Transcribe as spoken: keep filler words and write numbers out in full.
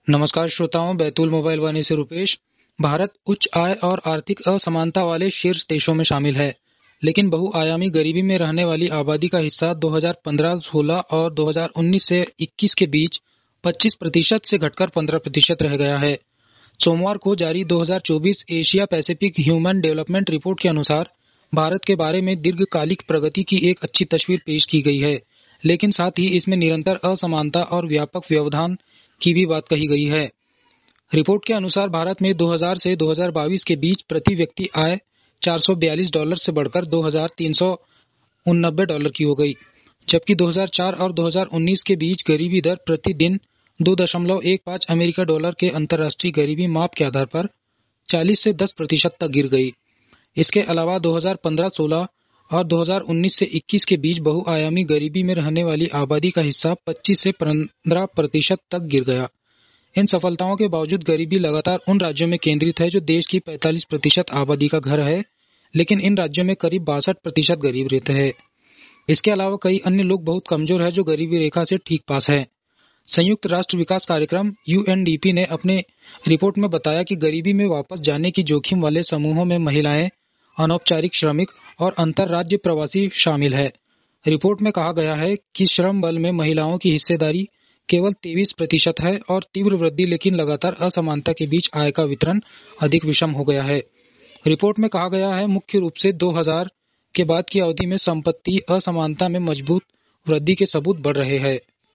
नमस्कार श्रोताओं, बैतूल मोबाइल वाणी से रुपेश। भारत उच्च आय और आर्थिक असमानता वाले शीर्ष देशों में शामिल है, लेकिन बहुआयामी गरीबी में रहने वाली आबादी का हिस्सा दो हज़ार पंद्रह सोलह और दो हज़ार उन्नीस से इक्कीस के बीच पच्चीस प्रतिशत से घटकर पंद्रह प्रतिशत रह गया है। सोमवार को जारी दो हज़ार चौबीस Asia Pacific human development report के अनुसार भारत के बारे में दीर्घकालिक प्रगति की एक अच्छी तस्वीर पेश की गई है, लेकिन साथ ही इसमें निरंतर असमानता और व्यापक व्यवधान की भी बात कही गई है। रिपोर्ट के अनुसार भारत में दो हज़ार से दो हज़ार बाईस के बीच प्रति व्यक्ति आय चार सौ बयालीस डॉलर से बढ़कर दो हज़ार तीन सौ उननबे डॉलर की हो गई, जबकि दो हज़ार चार और दो हज़ार उन्नीस के बीच गरीबी दर प्रति दिन दो दशमलव एक पाँच अमेरिका डॉलर के अंतर्राष्ट्रीय गरीबी माप के आधार पर चालीस से दस प्रतिशत तक गिर गई। इसके अलावा दो हज़ार पंद्रह सोलह और दो हज़ार उन्नीस से इक्कीस के बीच बहुआयामी गरीबी में रहने वाली आबादी का हिस्सा पच्चीस से पंद्रह प्रतिशत तक गिर गया। इन सफलताओं के बावजूद गरीबी लगातार उन राज्यों में केंद्रित है जो देश की पैंतालीस प्रतिशत आबादी का घर है, लेकिन इन राज्यों में करीब बासठ प्रतिशत गरीब रहते हैं। इसके अलावा कई अन्य लोग बहुत कमजोर है जो गरीबी रेखा से ठीक पास है। संयुक्त राष्ट्र विकास कार्यक्रम यू एन डी पी ने अपने रिपोर्ट में बताया कि गरीबी में वापस जाने की जोखिम वाले समूहों में महिलाएं, अनौपचारिक श्रमिक और अंतर्राज्य प्रवासी शामिल है। रिपोर्ट में कहा गया है कि श्रम बल में महिलाओं की हिस्सेदारी केवल तेईस प्रतिशत है और तीव्र वृद्धि लेकिन लगातार असमानता के बीच आय का वितरण अधिक विषम हो गया है। रिपोर्ट में कहा गया है मुख्य रूप से दो हज़ार के बाद की अवधि में संपत्ति असमानता में मजबूत वृद्धि के सबूत बढ़ रहे हैं।